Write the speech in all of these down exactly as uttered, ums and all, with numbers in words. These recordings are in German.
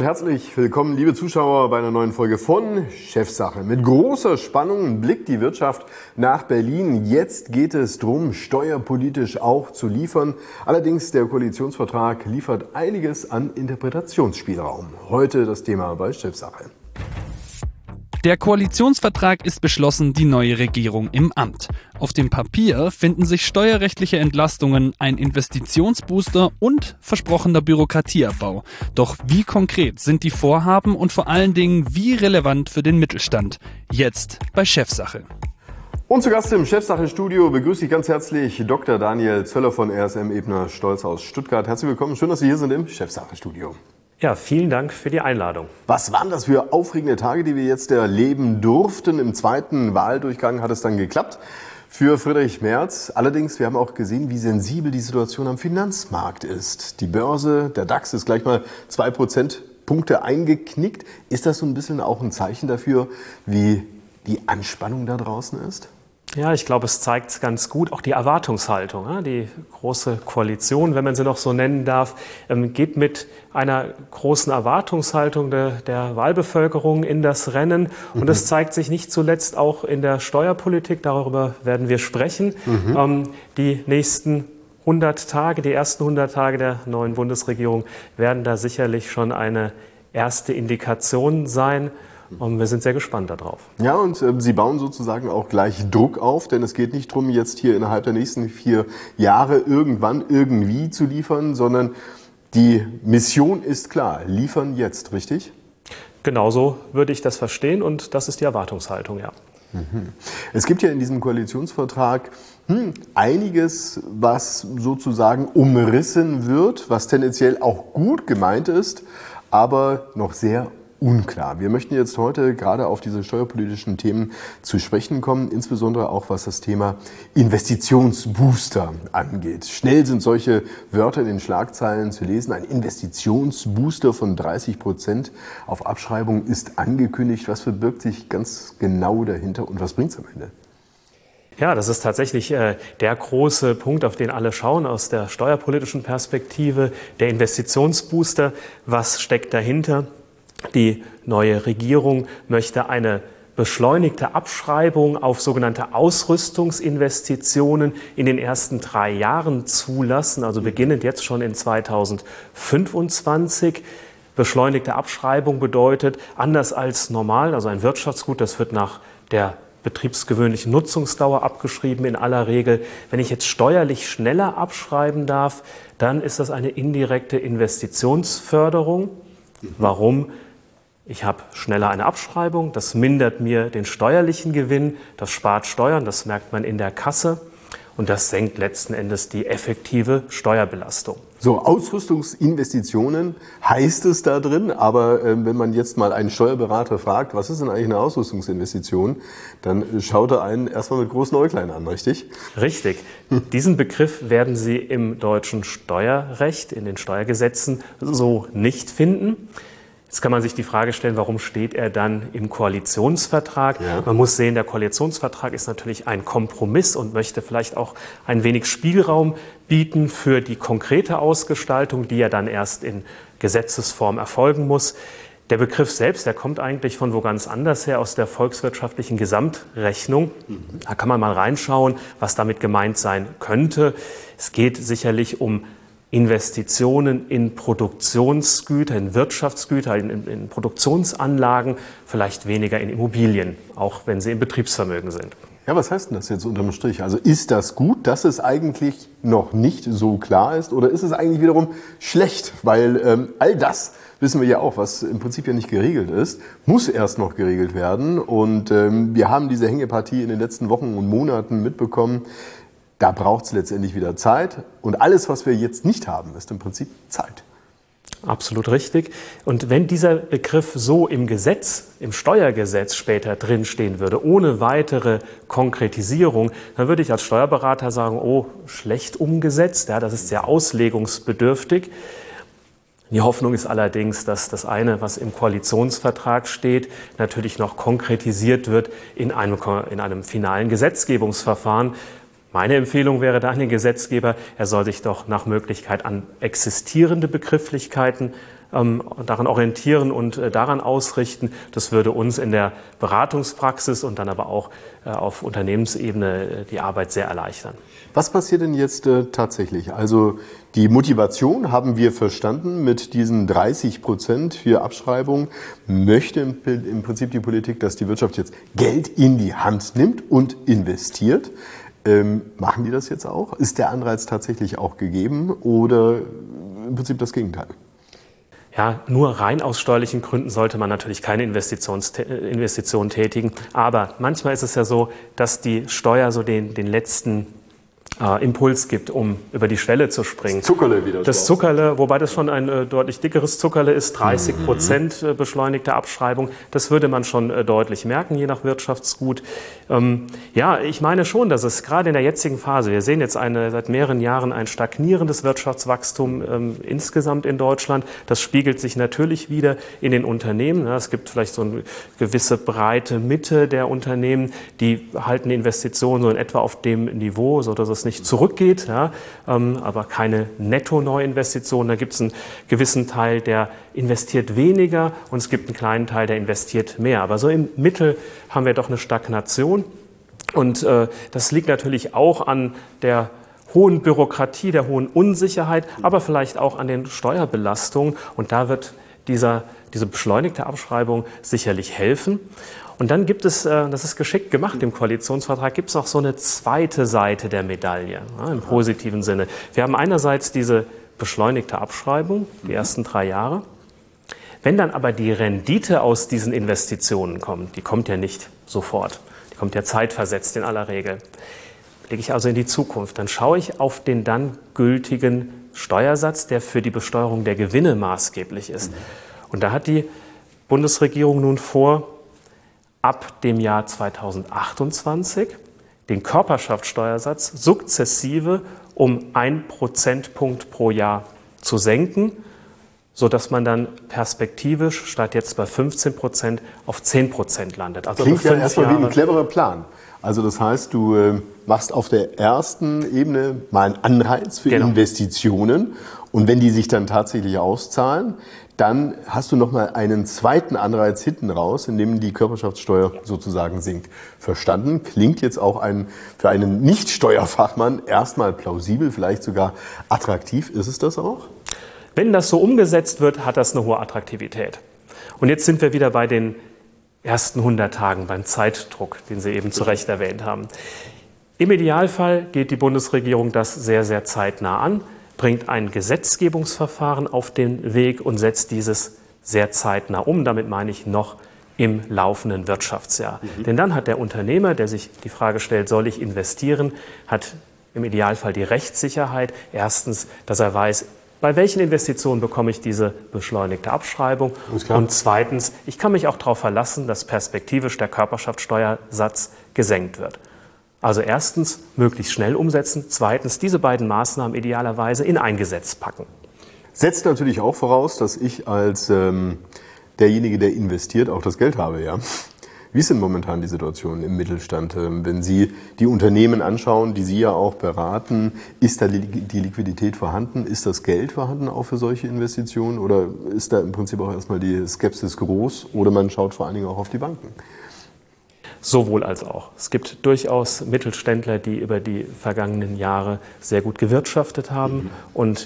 und herzlich willkommen, liebe Zuschauer, bei einer neuen Folge von Chefsache. Mit großer Spannung blickt die Wirtschaft nach Berlin. Jetzt geht es darum, steuerpolitisch auch zu liefern. Allerdings, der Koalitionsvertrag liefert einiges an Interpretationsspielraum. Heute das Thema bei Chefsache. Der Koalitionsvertrag ist beschlossen, die neue Regierung im Amt. Auf dem Papier finden sich steuerrechtliche Entlastungen, ein Investitionsbooster und versprochener Bürokratieabbau. Doch wie konkret sind die Vorhaben und vor allen Dingen wie relevant für den Mittelstand? Jetzt bei Chefsache. Und zu Gast im Chefsache-Studio begrüße ich ganz herzlich Doktor Daniel Zöller von R S M Ebner Stolz aus Stuttgart. Herzlich willkommen, schön, dass Sie hier sind im Chefsache-Studio. Ja, vielen Dank für die Einladung. Was waren das für aufregende Tage, die wir jetzt erleben durften? Im zweiten Wahldurchgang hat es dann geklappt für Friedrich Merz. Allerdings, wir haben auch gesehen, wie sensibel die Situation am Finanzmarkt ist. Die Börse, der DAX ist gleich mal zwei Prozentpunkte eingeknickt. Ist das so ein bisschen auch ein Zeichen dafür, wie die Anspannung da draußen ist? Ja, ich glaube, es zeigt ganz gut auch die Erwartungshaltung. Die große Koalition, wenn man sie noch so nennen darf, geht mit einer großen Erwartungshaltung der, der Wahlbevölkerung in das Rennen. Und das zeigt sich nicht zuletzt auch in der Steuerpolitik. Darüber werden wir sprechen. Mhm. Die nächsten hundert Tage, die ersten hundert Tage der neuen Bundesregierung werden da sicherlich schon eine erste Indikation sein. Und wir sind sehr gespannt darauf. Ja, und äh, Sie bauen sozusagen auch gleich Druck auf, denn es geht nicht darum, jetzt hier innerhalb der nächsten vier Jahre irgendwann irgendwie zu liefern, sondern die Mission ist klar, liefern jetzt, richtig? Genauso würde ich das verstehen und das ist die Erwartungshaltung, ja. Mhm. Es gibt ja in diesem Koalitionsvertrag hm, einiges, was sozusagen umrissen wird, was tendenziell auch gut gemeint ist, aber noch sehr unklar. Wir möchten jetzt heute gerade auf diese steuerpolitischen Themen zu sprechen kommen, insbesondere auch was das Thema Investitionsbooster angeht. Schnell sind solche Wörter in den Schlagzeilen zu lesen. Ein Investitionsbooster von dreißig Prozent auf Abschreibung ist angekündigt. Was verbirgt sich ganz genau dahinter und was bringt es am Ende? Ja, das ist tatsächlich äh, der große Punkt, auf den alle schauen aus der steuerpolitischen Perspektive. Der Investitionsbooster, was steckt dahinter? Die neue Regierung möchte eine beschleunigte Abschreibung auf sogenannte Ausrüstungsinvestitionen in den ersten drei Jahren zulassen, also beginnend jetzt schon in zweitausendfünfundzwanzig. Beschleunigte Abschreibung bedeutet, anders als normal, also ein Wirtschaftsgut, das wird nach der betriebsgewöhnlichen Nutzungsdauer abgeschrieben in aller Regel. Wenn ich jetzt steuerlich schneller abschreiben darf, dann ist das eine indirekte Investitionsförderung. Warum? Ich habe schneller eine Abschreibung, das mindert mir den steuerlichen Gewinn, das spart Steuern, das merkt man in der Kasse und das senkt letzten Endes die effektive Steuerbelastung. So, Ausrüstungsinvestitionen heißt es da drin, aber äh, wenn man jetzt mal einen Steuerberater fragt, was ist denn eigentlich eine Ausrüstungsinvestition, dann schaut er einen erstmal mit großen Äuglein an, richtig? Richtig. Diesen Begriff werden Sie im deutschen Steuerrecht, in den Steuergesetzen so nicht finden. Jetzt kann man sich die Frage stellen, warum steht er dann im Koalitionsvertrag? Ja. Man muss sehen, der Koalitionsvertrag ist natürlich ein Kompromiss und möchte vielleicht auch ein wenig Spielraum bieten für die konkrete Ausgestaltung, die ja dann erst in Gesetzesform erfolgen muss. Der Begriff selbst, der kommt eigentlich von wo ganz anders her, aus der volkswirtschaftlichen Gesamtrechnung. Da kann man mal reinschauen, was damit gemeint sein könnte. Es geht sicherlich um Investitionen in Produktionsgüter, in Wirtschaftsgüter, in, in, in Produktionsanlagen, vielleicht weniger in Immobilien, auch wenn sie im Betriebsvermögen sind. Ja, was heißt denn das jetzt unterm Strich? Also ist das gut, dass es eigentlich noch nicht so klar ist, oder ist es eigentlich wiederum schlecht? Weil ähm, all das wissen wir ja auch, was im Prinzip ja nicht geregelt ist, muss erst noch geregelt werden. Und ähm, wir haben diese Hängepartie in den letzten Wochen und Monaten mitbekommen. Da braucht es letztendlich wieder Zeit. Und alles, was wir jetzt nicht haben, ist im Prinzip Zeit. Absolut richtig. Und wenn dieser Begriff so im Gesetz, im Steuergesetz später drinstehen würde, ohne weitere Konkretisierung, dann würde ich als Steuerberater sagen, oh, schlecht umgesetzt, ja, das ist sehr auslegungsbedürftig. Die Hoffnung ist allerdings, dass das eine, was im Koalitionsvertrag steht, natürlich noch konkretisiert wird in einem, in einem finalen Gesetzgebungsverfahren. Meine Empfehlung wäre da an den Gesetzgeber, er soll sich doch nach Möglichkeit an existierende Begrifflichkeiten ähm, daran orientieren und äh, daran ausrichten. Das würde uns in der Beratungspraxis und dann aber auch äh, auf Unternehmensebene äh, die Arbeit sehr erleichtern. Was passiert denn jetzt äh, tatsächlich? Also die Motivation haben wir verstanden mit diesen dreißig Prozent für Abschreibung. Möchte im, im Prinzip die Politik, dass die Wirtschaft jetzt Geld in die Hand nimmt und investiert. Ähm, machen die das jetzt auch? Ist der Anreiz tatsächlich auch gegeben oder im Prinzip das Gegenteil? Ja, nur rein aus steuerlichen Gründen sollte man natürlich keine Investitions Investition tätigen. Aber manchmal ist es ja so, dass die Steuer so den, den letzten äh, Impuls gibt, um über die Schwelle zu springen. Das Zuckerle wieder. Das Zuckerle, wobei das schon ein äh, deutlich dickeres Zuckerle ist, dreißig Prozent äh, beschleunigte Abschreibung. Das würde man schon äh, deutlich merken, je nach Wirtschaftsgut. Ähm, ja, ich meine schon, dass es gerade in der jetzigen Phase, wir sehen jetzt eine, seit mehreren Jahren ein stagnierendes Wirtschaftswachstum ähm, insgesamt in Deutschland. Das spiegelt sich natürlich wieder in den Unternehmen. Ja, es gibt vielleicht so eine gewisse breite Mitte der Unternehmen, die halten die Investitionen so in etwa auf dem Niveau, sodass es nicht zurückgeht, ja, ähm, aber keine Netto-Neuinvestitionen. Da gibt es einen gewissen Teil, der investiert weniger und es gibt einen kleinen Teil, der investiert mehr. Aber so im Mittel haben wir doch eine Stagnation und äh, das liegt natürlich auch an der hohen Bürokratie, der hohen Unsicherheit, aber vielleicht auch an den Steuerbelastungen und da wird dieser, diese beschleunigte Abschreibung sicherlich helfen. Und dann gibt es, das ist geschickt gemacht im Koalitionsvertrag, gibt es noch so eine zweite Seite der Medaille, ja, im positiven Sinne. Wir haben einerseits diese beschleunigte Abschreibung, die ersten drei Jahre. Wenn dann aber die Rendite aus diesen Investitionen kommt, die kommt ja nicht sofort, die kommt ja zeitversetzt in aller Regel, blicke ich also in die Zukunft, dann schaue ich auf den dann gültigen Steuersatz, der für die Besteuerung der Gewinne maßgeblich ist. Und da hat die Bundesregierung nun vor, ab dem Jahr zweitausendachtundzwanzig den Körperschaftssteuersatz sukzessive um ein Prozentpunkt pro Jahr zu senken, sodass man dann perspektivisch statt jetzt bei fünfzehn Prozent auf zehn Prozent landet. Also klingt ja erstmal wie ein cleverer Plan. Also das heißt, du äh, machst auf der ersten Ebene mal einen Anreiz für genau. Investitionen und wenn die sich dann tatsächlich auszahlen, dann hast du nochmal einen zweiten Anreiz hinten raus, in dem die Körperschaftssteuer sozusagen sinkt. Verstanden? Klingt jetzt auch ein, für einen Nicht-Steuerfachmann erstmal plausibel, vielleicht sogar attraktiv. Ist es das auch? Wenn das so umgesetzt wird, hat das eine hohe Attraktivität. Und jetzt sind wir wieder bei den ersten hundert Tagen, beim Zeitdruck, den Sie eben zu Recht erwähnt haben. Im Idealfall geht die Bundesregierung das sehr, sehr zeitnah an, bringt ein Gesetzgebungsverfahren auf den Weg und setzt dieses sehr zeitnah um. Damit meine ich noch im laufenden Wirtschaftsjahr. Mhm. Denn dann hat der Unternehmer, der sich die Frage stellt, soll ich investieren, hat im Idealfall die Rechtssicherheit. Erstens, dass er weiß, bei welchen Investitionen bekomme ich diese beschleunigte Abschreibung? Und zweitens, ich kann mich auch darauf verlassen, dass perspektivisch der Körperschaftssteuersatz gesenkt wird. Also erstens, möglichst schnell umsetzen. Zweitens, diese beiden Maßnahmen idealerweise in ein Gesetz packen. Setzt natürlich auch voraus, dass ich als ähm, derjenige, der investiert, auch das Geld habe, ja. Wie ist denn momentan die Situation im Mittelstand? Wenn Sie die Unternehmen anschauen, die Sie ja auch beraten, ist da die Liquidität vorhanden? Ist das Geld vorhanden auch für solche Investitionen? Oder ist da im Prinzip auch erstmal die Skepsis groß? Oder man schaut vor allen Dingen auch auf die Banken? Sowohl als auch. Es gibt durchaus Mittelständler, die über die vergangenen Jahre sehr gut gewirtschaftet haben mhm. und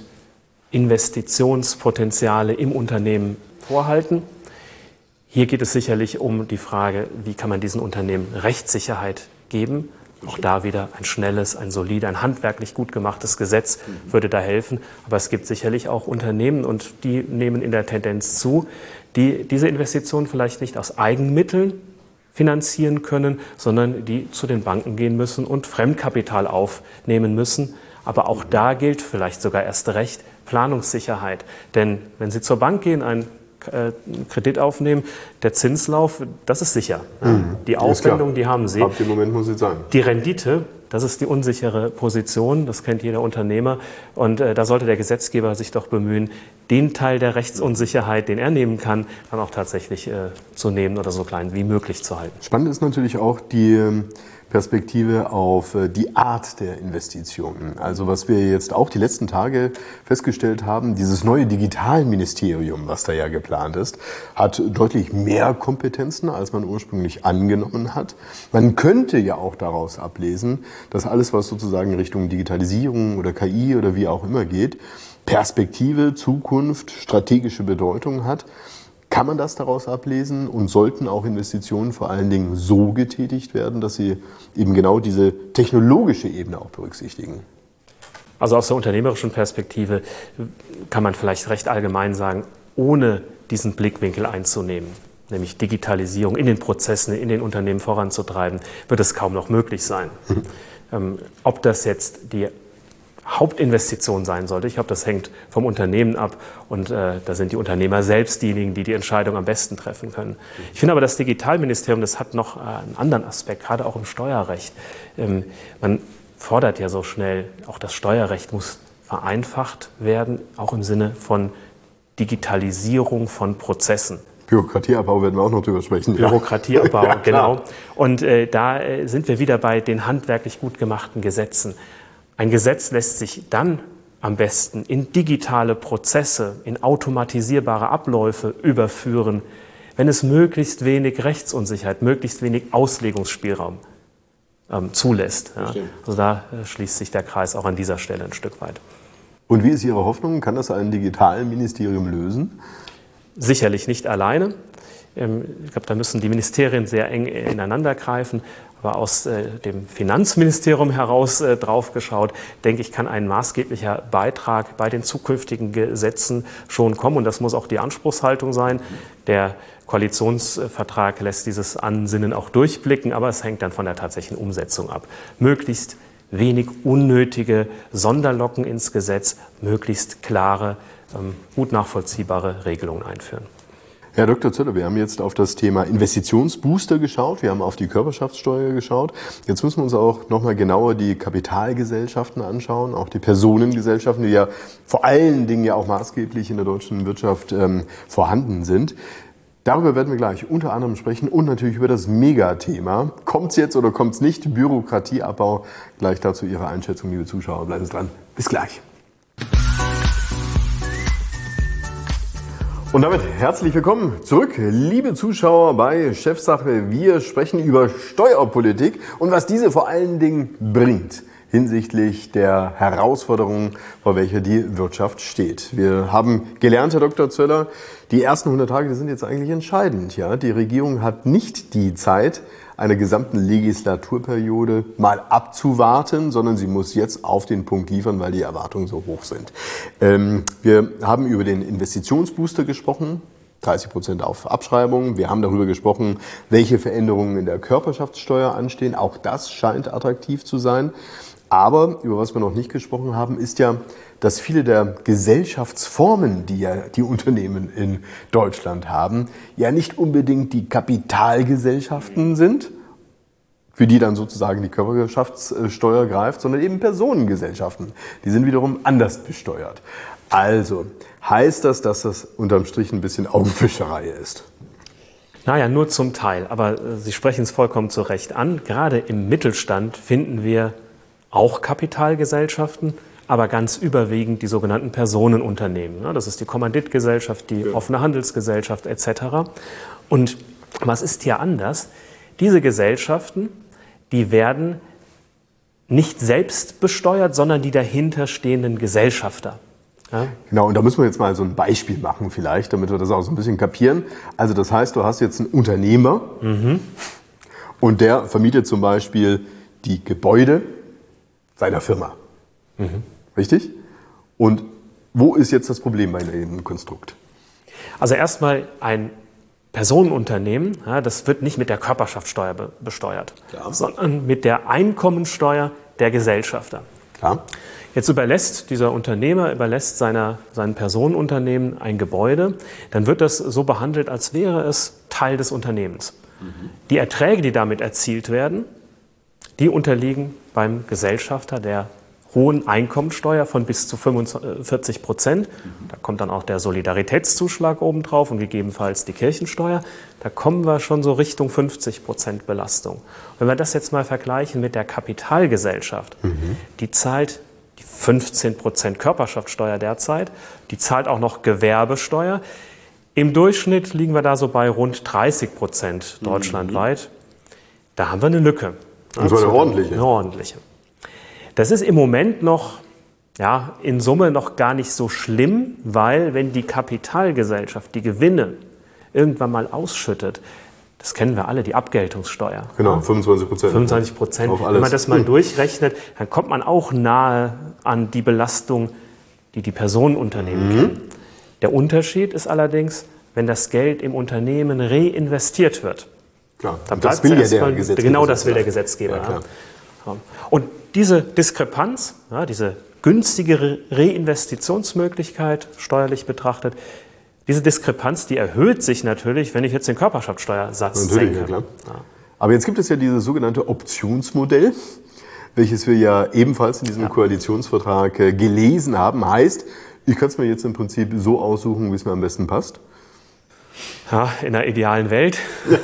Investitionspotenziale im Unternehmen vorhalten. Hier geht es sicherlich um die Frage, wie kann man diesen Unternehmen Rechtssicherheit geben. Auch da wieder ein schnelles, ein solides, ein handwerklich gut gemachtes Gesetz würde da helfen. Aber es gibt sicherlich auch Unternehmen, und die nehmen in der Tendenz zu, die diese Investitionen vielleicht nicht aus Eigenmitteln finanzieren können, sondern die zu den Banken gehen müssen und Fremdkapital aufnehmen müssen. Aber auch da gilt vielleicht sogar erst recht Planungssicherheit. Denn wenn Sie zur Bank gehen, ein Kredit aufnehmen, der Zinslauf, das ist sicher. Mhm. Die Aufwendung, die haben Sie. Ab dem Moment muss ich sagen. Die Rendite, das ist die unsichere Position, das kennt jeder Unternehmer. Und äh, da sollte der Gesetzgeber sich doch bemühen, den Teil der Rechtsunsicherheit, den er nehmen kann, dann auch tatsächlich äh, zu nehmen oder so klein wie möglich zu halten. Spannend ist natürlich auch die Perspektive auf die Art der Investitionen. Also was wir jetzt auch die letzten Tage festgestellt haben, dieses neue Digitalministerium, was da ja geplant ist, hat deutlich mehr Kompetenzen, als man ursprünglich angenommen hat. Man könnte ja auch daraus ablesen, dass alles, was sozusagen in Richtung Digitalisierung oder K I oder wie auch immer geht, Perspektive, Zukunft, strategische Bedeutung hat. Kann man das daraus ablesen und sollten auch Investitionen vor allen Dingen so getätigt werden, dass sie eben genau diese technologische Ebene auch berücksichtigen? Also aus der unternehmerischen Perspektive kann man vielleicht recht allgemein sagen, ohne diesen Blickwinkel einzunehmen, nämlich Digitalisierung in den Prozessen, in den Unternehmen voranzutreiben, wird es kaum noch möglich sein. Mhm. Ähm, ob das jetzt die Hauptinvestition sein sollte. Ich glaube, das hängt vom Unternehmen ab und äh, da sind die Unternehmer selbst diejenigen, die die Entscheidung am besten treffen können. Ich finde aber, das Digitalministerium, das hat noch äh, einen anderen Aspekt, gerade auch im Steuerrecht. Ähm, man fordert ja so schnell, auch das Steuerrecht muss vereinfacht werden, auch im Sinne von Digitalisierung von Prozessen. Bürokratieabbau werden wir auch noch drüber sprechen. Bürokratieabbau, ja, genau. Und äh, da äh, sind wir wieder bei den handwerklich gut gemachten Gesetzen. Ein Gesetz lässt sich dann am besten in digitale Prozesse, in automatisierbare Abläufe überführen, wenn es möglichst wenig Rechtsunsicherheit, möglichst wenig Auslegungsspielraum ähm, zulässt. Ja. Also da äh, schließt sich der Kreis auch an dieser Stelle ein Stück weit. Und wie ist Ihre Hoffnung? Kann das ein Digitalministerium lösen? Sicherlich nicht alleine. Ähm, ich glaube, da müssen die Ministerien sehr eng ineinander greifen. Aber aus äh, dem Finanzministerium heraus äh, drauf geschaut, denke ich, kann ein maßgeblicher Beitrag bei den zukünftigen Gesetzen schon kommen. Und das muss auch die Anspruchshaltung sein. Der Koalitionsvertrag lässt dieses Ansinnen auch durchblicken, aber es hängt dann von der tatsächlichen Umsetzung ab. Möglichst wenig unnötige Sonderlocken ins Gesetz, möglichst klare, ähm, gut nachvollziehbare Regelungen einführen. Herr Doktor Zöller, wir haben jetzt auf das Thema Investitionsbooster geschaut, wir haben auf die Körperschaftssteuer geschaut. Jetzt müssen wir uns auch nochmal genauer die Kapitalgesellschaften anschauen, auch die Personengesellschaften, die ja vor allen Dingen ja auch maßgeblich in der deutschen Wirtschaft ähm, vorhanden sind. Darüber werden wir gleich unter anderem sprechen und natürlich über das Megathema. Kommt's jetzt oder kommt's nicht? Bürokratieabbau. Gleich dazu Ihre Einschätzung, liebe Zuschauer. Bleiben Sie dran. Bis gleich. Und damit herzlich willkommen zurück, liebe Zuschauer bei Chefsache. Wir sprechen über Steuerpolitik und was diese vor allen Dingen bringt hinsichtlich der Herausforderungen, vor welcher die Wirtschaft steht. Wir haben gelernt, Herr Doktor Zöller, die ersten hundert Tage, die sind jetzt eigentlich entscheidend. Ja? Die Regierung hat nicht die Zeit, einer gesamten Legislaturperiode mal abzuwarten, sondern sie muss jetzt auf den Punkt liefern, weil die Erwartungen so hoch sind. Ähm, wir haben über den Investitionsbooster gesprochen, dreißig Prozent auf Abschreibung. Wir haben darüber gesprochen, welche Veränderungen in der Körperschaftssteuer anstehen. Auch das scheint attraktiv zu sein. Aber über was wir noch nicht gesprochen haben, ist ja, dass viele der Gesellschaftsformen, die ja die Unternehmen in Deutschland haben, ja nicht unbedingt die Kapitalgesellschaften sind, für die dann sozusagen die Körperschaftssteuer greift, sondern eben Personengesellschaften. Die sind wiederum anders besteuert. Also heißt das, dass das unterm Strich ein bisschen Augenwischerei ist? Naja, nur zum Teil. Aber Sie sprechen es vollkommen zu Recht an. Gerade im Mittelstand finden wir auch Kapitalgesellschaften, aber ganz überwiegend die sogenannten Personenunternehmen. Das ist die Kommanditgesellschaft, die offene Handelsgesellschaft et cetera. Und was ist hier anders? Diese Gesellschaften, die werden nicht selbst besteuert, sondern die dahinterstehenden Gesellschafter. Ja? Genau, und da müssen wir jetzt mal so ein Beispiel machen vielleicht, damit wir das auch so ein bisschen kapieren. Also das heißt, du hast jetzt einen Unternehmer mhm. und der vermietet zum Beispiel die Gebäude seiner Firma. Mhm. Richtig? Und wo ist jetzt das Problem bei dem Konstrukt? Also erstmal ein Personenunternehmen, ja, das wird nicht mit der Körperschaftssteuer be- besteuert, Klar. sondern mit der Einkommensteuer der Gesellschafter. Klar. Jetzt überlässt dieser Unternehmer, überlässt seiner, seinem Personenunternehmen ein Gebäude, dann wird das so behandelt, als wäre es Teil des Unternehmens. Mhm. Die Erträge, die damit erzielt werden, die unterliegen beim Gesellschafter, der hohen Einkommensteuer von bis zu fünfundvierzig Prozent. Da kommt dann auch der Solidaritätszuschlag obendrauf und gegebenenfalls die Kirchensteuer. Da kommen wir schon so Richtung fünfzig Prozent Belastung. Wenn wir das jetzt mal vergleichen mit der Kapitalgesellschaft, mhm. die zahlt die fünfzehn Prozent Körperschaftssteuer derzeit, die zahlt auch noch Gewerbesteuer. Im Durchschnitt liegen wir da so bei rund dreißig Prozent deutschlandweit. Da haben wir eine Lücke. Und zwar eine ordentliche. Eine ordentliche. Das ist im Moment noch, ja, in Summe noch gar nicht so schlimm, weil wenn die Kapitalgesellschaft die Gewinne irgendwann mal ausschüttet, das kennen wir alle, die Abgeltungssteuer. Genau, fünfundzwanzig Prozent. fünfundzwanzig Prozent. Wenn man das mal hm. durchrechnet, dann kommt man auch nahe an die Belastung, die die Personenunternehmen mhm. kennen. Der Unterschied ist allerdings, wenn das Geld im Unternehmen reinvestiert wird. Klar, dann das will ja der Gesetzgeber. Genau das will der Gesetzgeber. Ja, ja. Und diese Diskrepanz, ja, diese günstige Reinvestitionsmöglichkeit, steuerlich betrachtet, diese Diskrepanz, die erhöht sich natürlich, wenn ich jetzt den Körperschaftssteuersatz natürlich, senke. Ja, klar. Ja. Aber jetzt gibt es ja dieses sogenannte Optionsmodell, welches wir ja ebenfalls in diesem ja. Koalitionsvertrag gelesen haben. Heißt, ich kann es mir jetzt im Prinzip so aussuchen, wie es mir am besten passt. Ja, in einer idealen Welt.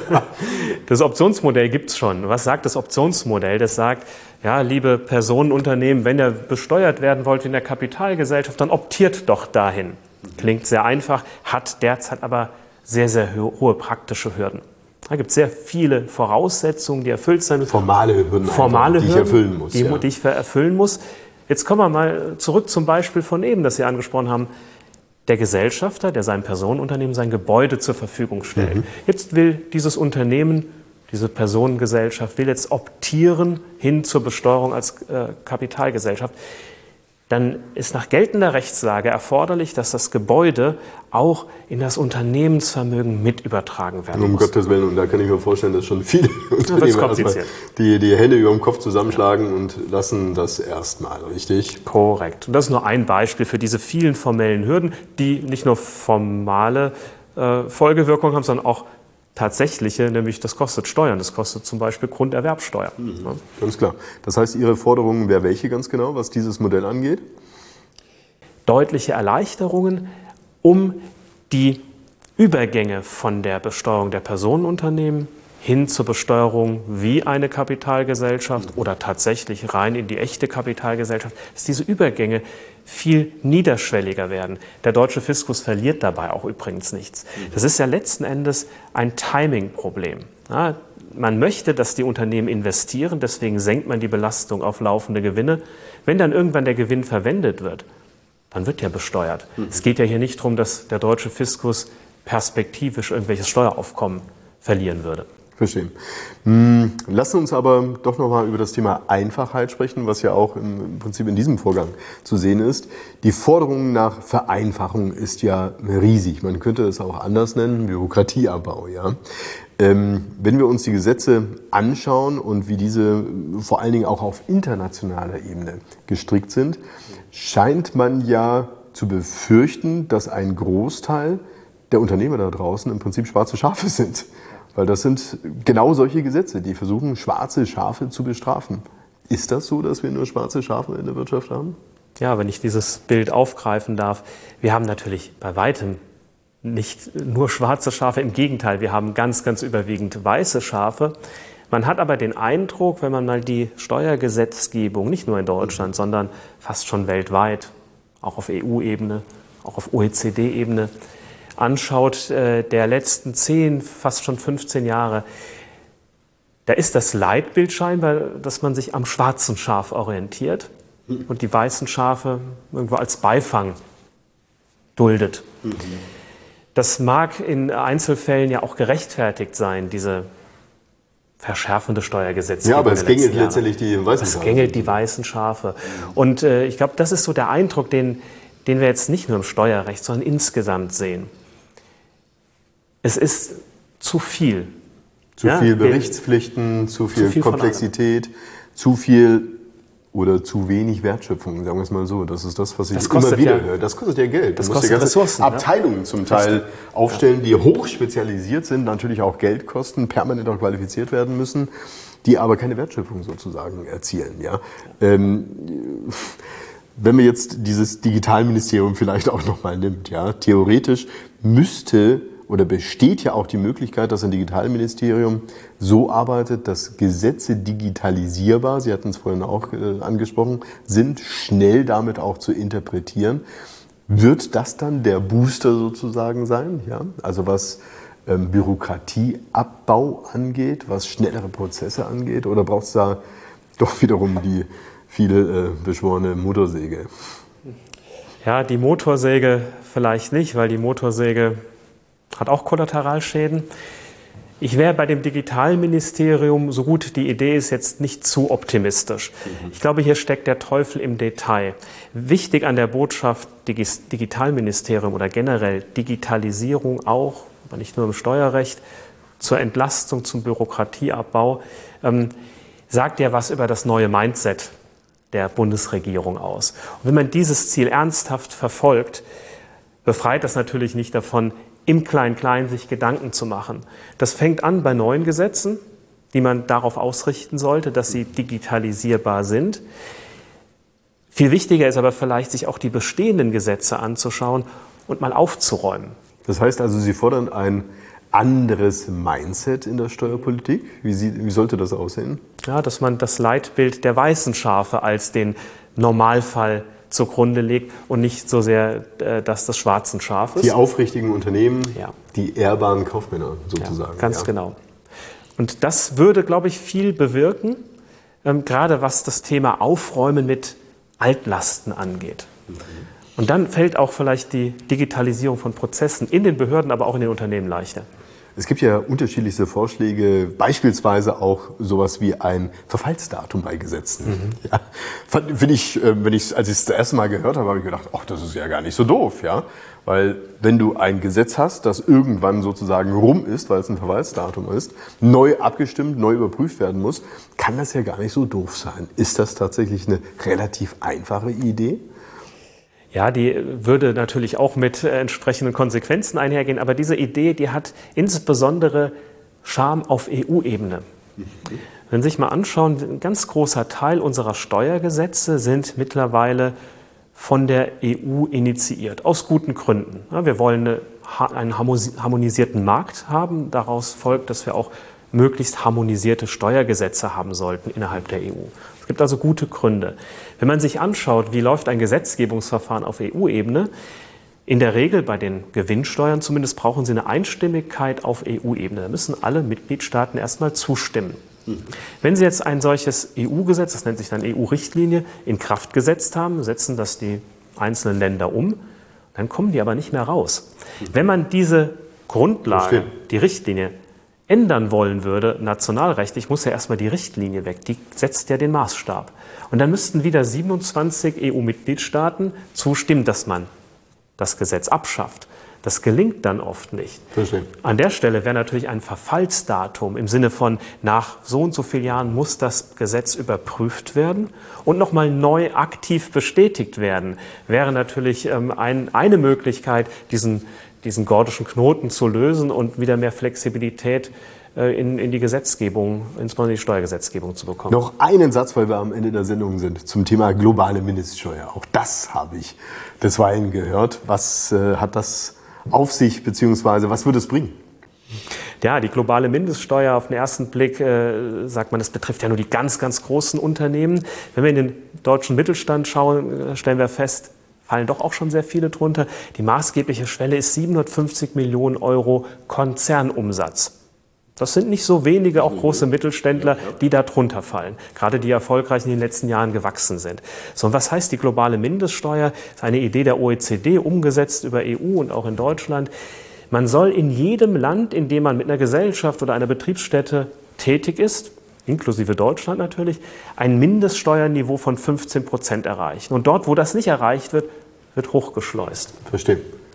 Das Optionsmodell gibt es schon. Was sagt das Optionsmodell? Das sagt, ja, liebe Personenunternehmen, wenn ihr besteuert werden wollt in der Kapitalgesellschaft, dann optiert doch dahin. Klingt sehr einfach, hat derzeit aber sehr, sehr hohe praktische Hürden. Da gibt es sehr viele Voraussetzungen, die erfüllt sein müssen. Formale Hürden, Formale einfach, die Hürden, ich erfüllen muss. Die, ja. die ich erfüllen muss. Jetzt kommen wir mal zurück zum Beispiel von eben, das Sie angesprochen haben. Der Gesellschafter, der seinem Personenunternehmen sein Gebäude zur Verfügung stellt. Mhm. Jetzt will dieses Unternehmen, diese Personengesellschaft, will jetzt optieren hin zur Besteuerung als äh, Kapitalgesellschaft. Dann ist nach geltender Rechtslage erforderlich, dass das Gebäude auch in das Unternehmensvermögen mit übertragen werden um muss. Um Gottes Willen, und da kann ich mir vorstellen, dass schon viele Unternehmen erstmal die, die Hände über dem Kopf zusammenschlagen ja. und lassen das erstmal, richtig? Korrekt. Und das ist nur ein Beispiel für diese vielen formellen Hürden, die nicht nur formale äh, Folgewirkungen haben, sondern auch tatsächliche, nämlich das kostet Steuern. Das kostet zum Beispiel Grunderwerbsteuer. Mhm. Ja. Ganz klar. Das heißt, Ihre Forderung wäre welche ganz genau, was dieses Modell angeht? Deutliche Erleichterungen, um die Übergänge von der Besteuerung der Personenunternehmen hin zur Besteuerung wie eine Kapitalgesellschaft oder tatsächlich rein in die echte Kapitalgesellschaft, dass diese Übergänge viel niederschwelliger werden. Der deutsche Fiskus verliert dabei auch übrigens nichts. Das ist ja letzten Endes ein Timing-Problem. Ja, man möchte, dass die Unternehmen investieren, deswegen senkt man die Belastung auf laufende Gewinne. Wenn dann irgendwann der Gewinn verwendet wird, dann wird ja besteuert. Mhm. Es geht ja hier nicht darum, dass der deutsche Fiskus perspektivisch irgendwelches Steueraufkommen verlieren würde. Verstehen. Hm, lassen uns aber doch noch mal über das Thema Einfachheit sprechen, was ja auch im Prinzip in diesem Vorgang zu sehen ist. Die Forderung nach Vereinfachung ist ja riesig. Man könnte es auch anders nennen, Bürokratieabbau. Ja? Ähm, wenn wir uns die Gesetze anschauen und wie diese vor allen Dingen auch auf internationaler Ebene gestrickt sind, scheint man ja zu befürchten, dass ein Großteil der Unternehmer da draußen im Prinzip schwarze Schafe sind. Weil das sind genau solche Gesetze, die versuchen, schwarze Schafe zu bestrafen. Ist das so, dass wir nur schwarze Schafe in der Wirtschaft haben? Ja, wenn ich dieses Bild aufgreifen darf. Wir haben natürlich bei weitem nicht nur schwarze Schafe, im Gegenteil, wir haben ganz, ganz überwiegend weiße Schafe. Man hat aber den Eindruck, wenn man mal die Steuergesetzgebung, nicht nur in Deutschland, sondern fast schon weltweit, auch auf E U-Ebene, auch auf O E C D-Ebene, anschaut, äh, der letzten zehn, fast schon fünfzehn Jahre, da ist das Leitbild scheinbar, dass man sich am schwarzen Schaf orientiert und die weißen Schafe irgendwo als Beifang duldet. Mhm. Das mag in Einzelfällen ja auch gerechtfertigt sein, diese verschärfende Steuergesetzgebung. Ja, aber es gängelt letztendlich die weißen Schafe. Es Schafe. gängelt die weißen Schafe. Und äh, ich glaube, das ist so der Eindruck, den, den wir jetzt nicht nur im Steuerrecht, sondern insgesamt sehen. Es ist zu viel. Zu ja, viel Berichtspflichten, zu viel, zu viel Komplexität, zu viel oder zu wenig Wertschöpfung, sagen wir es mal so. Das ist das, was ich das immer wieder ja, höre. Das kostet ja Geld. Das du kostet musst ja ganze Ressourcen. Abteilungen ja? zum Teil Richtig. aufstellen, die hochspezialisiert sind, natürlich auch Geld kosten, permanent auch qualifiziert werden müssen. die aber keine Wertschöpfung sozusagen erzielen. Ja? Ähm, wenn man jetzt dieses Digitalministerium vielleicht auch nochmal nimmt, ja, theoretisch müsste oder besteht ja auch die Möglichkeit, dass ein Digitalministerium so arbeitet, dass Gesetze digitalisierbar, Sie hatten es vorhin auch äh, angesprochen, sind, schnell damit auch zu interpretieren. Wird das dann der Booster sozusagen sein? Ja? Also was ähm, Bürokratieabbau angeht, was schnellere Prozesse angeht, oder braucht es da doch wiederum die viele äh, beschworene Motorsäge? Ja, die Motorsäge vielleicht nicht, weil die Motorsäge hat auch Kollateralschäden. Ich wäre bei dem Digitalministerium, so gut die Idee ist, jetzt nicht zu optimistisch. Mhm. Ich glaube, hier steckt der Teufel im Detail. Wichtig an der Botschaft Digitalministerium oder generell Digitalisierung auch, aber nicht nur im Steuerrecht, zur Entlastung, zum Bürokratieabbau, ähm, sagt ja was über das neue Mindset der Bundesregierung aus. Und wenn man dieses Ziel ernsthaft verfolgt, befreit das natürlich nicht davon, im Klein-Klein sich Gedanken zu machen. Das fängt an bei neuen Gesetzen, die man darauf ausrichten sollte, dass sie digitalisierbar sind. Viel wichtiger ist aber vielleicht, sich auch die bestehenden Gesetze anzuschauen und mal aufzuräumen. Das heißt also, Sie fordern ein anderes Mindset in der Steuerpolitik? Wie, sie, wie sollte das aussehen? Ja, dass man das Leitbild der weißen Schafe als den Normalfall zugrunde legt und nicht so sehr äh, das des schwarzen Schafes. Die aufrichtigen Unternehmen, ja. Die ehrbaren Kaufmänner sozusagen. Ja, ganz ja. genau. Und das würde, glaube ich, viel bewirken, ähm, gerade was das Thema Aufräumen mit Altlasten angeht. Mhm. Und dann fällt auch vielleicht die Digitalisierung von Prozessen in den Behörden, aber auch in den Unternehmen leichter. Es gibt ja unterschiedlichste Vorschläge, beispielsweise auch sowas wie ein Verfallsdatum bei Gesetzen. Mhm. Ja, finde ich, wenn ich, als ich es das erste Mal gehört habe, habe ich gedacht, ach, das ist ja gar nicht so doof, ja, weil wenn du ein Gesetz hast, das irgendwann sozusagen rum ist, weil es ein Verfallsdatum ist, neu abgestimmt, neu überprüft werden muss, kann das ja gar nicht so doof sein. Ist das tatsächlich eine relativ einfache Idee? Ja, die würde natürlich auch mit entsprechenden Konsequenzen einhergehen, aber diese Idee, die hat insbesondere Charme auf E U-Ebene. Mhm. Wenn Sie sich mal anschauen, ein ganz großer Teil unserer Steuergesetze sind mittlerweile von der E U initiiert, aus guten Gründen. Ja, wir wollen eine, einen harmonisierten Markt haben, daraus folgt, dass wir auch möglichst harmonisierte Steuergesetze haben sollten innerhalb der E U. Es gibt also gute Gründe. Wenn man sich anschaut, wie läuft ein Gesetzgebungsverfahren auf E U-Ebene, in der Regel bei den Gewinnsteuern zumindest brauchen Sie eine Einstimmigkeit auf E U-Ebene. Da müssen alle Mitgliedstaaten erstmal zustimmen. Mhm. Wenn Sie jetzt ein solches E U-Gesetz, das nennt sich dann E U-Richtlinie, in Kraft gesetzt haben, setzen das die einzelnen Länder um, dann kommen die aber nicht mehr raus. Mhm. Wenn man diese Grundlage, die Richtlinie, ändern wollen würde, nationalrechtlich, muss ja erstmal die Richtlinie weg. Die setzt ja den Maßstab. Und dann müssten wieder siebenundzwanzig E U-Mitgliedstaaten zustimmen, dass man das Gesetz abschafft. Das gelingt dann oft nicht. Verstehe. An der Stelle wäre natürlich ein Verfallsdatum im Sinne von nach so und so vielen Jahren muss das Gesetz überprüft werden und nochmal neu aktiv bestätigt werden, wäre natürlich ähm, ein, eine Möglichkeit, diesen diesen gordischen Knoten zu lösen und wieder mehr Flexibilität äh, in, in die Gesetzgebung, insbesondere die Steuergesetzgebung zu bekommen. Noch einen Satz, weil wir am Ende der Sendung sind, zum Thema globale Mindeststeuer. Auch das habe ich desweilen gehört. Was äh, hat das auf sich, beziehungsweise was wird es bringen? Ja, die globale Mindeststeuer auf den ersten Blick, äh, sagt man, das betrifft ja nur die ganz, ganz großen Unternehmen. Wenn wir in den deutschen Mittelstand schauen, stellen wir fest, fallen doch auch schon sehr viele drunter. Die maßgebliche Schwelle ist siebenhundertfünfzig Millionen Euro Konzernumsatz. Das sind nicht so wenige, auch große Mittelständler, die da drunter fallen. Gerade die erfolgreich in den letzten Jahren gewachsen sind. So, und was heißt die globale Mindeststeuer? Das ist eine Idee der O E C D, umgesetzt über E U und auch in Deutschland. Man soll in jedem Land, in dem man mit einer Gesellschaft oder einer Betriebsstätte tätig ist, inklusive Deutschland natürlich, ein Mindeststeuerniveau von fünfzehn Prozent erreichen. Und dort, wo das nicht erreicht wird, wird hochgeschleust. Verstehe.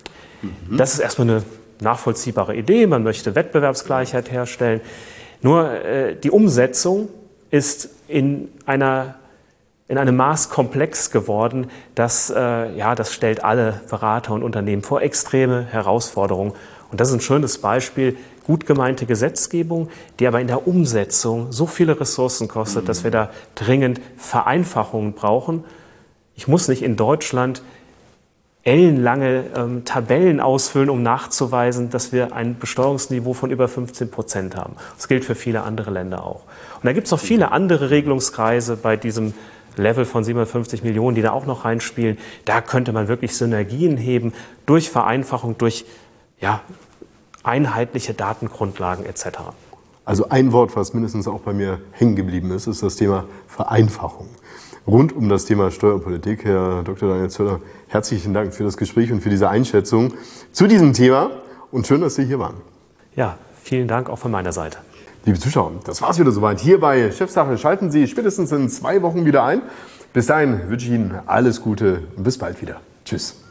Mhm. Das ist erstmal eine nachvollziehbare Idee. Man möchte Wettbewerbsgleichheit herstellen. Nur äh, die Umsetzung ist in einer in einem Maß komplex geworden, dass äh, ja, das stellt alle Berater und Unternehmen vor extreme Herausforderungen. Und das ist ein schönes Beispiel, gut gemeinte Gesetzgebung, die aber in der Umsetzung so viele Ressourcen kostet, mhm. dass wir da dringend Vereinfachungen brauchen. Ich muss nicht in Deutschland ellenlange ähm, Tabellen ausfüllen, um nachzuweisen, dass wir ein Besteuerungsniveau von über fünfzehn Prozent haben. Das gilt für viele andere Länder auch. Und da gibt es noch viele andere Regelungskreise bei diesem Level von siebenhundertfünfzig Millionen, die da auch noch reinspielen. Da könnte man wirklich Synergien heben durch Vereinfachung, durch ja, einheitliche Datengrundlagen et cetera. Also ein Wort, was mindestens auch bei mir hängen geblieben ist, ist das Thema Vereinfachung. Rund um das Thema Steuerpolitik, Herr Doktor Daniel Zöller, herzlichen Dank für das Gespräch und für diese Einschätzung zu diesem Thema und schön, dass Sie hier waren. Ja, vielen Dank auch von meiner Seite. Liebe Zuschauer, das war's wieder soweit hier bei Chefsache. Schalten Sie spätestens in zwei Wochen wieder ein. Bis dahin wünsche ich Ihnen alles Gute und bis bald wieder. Tschüss.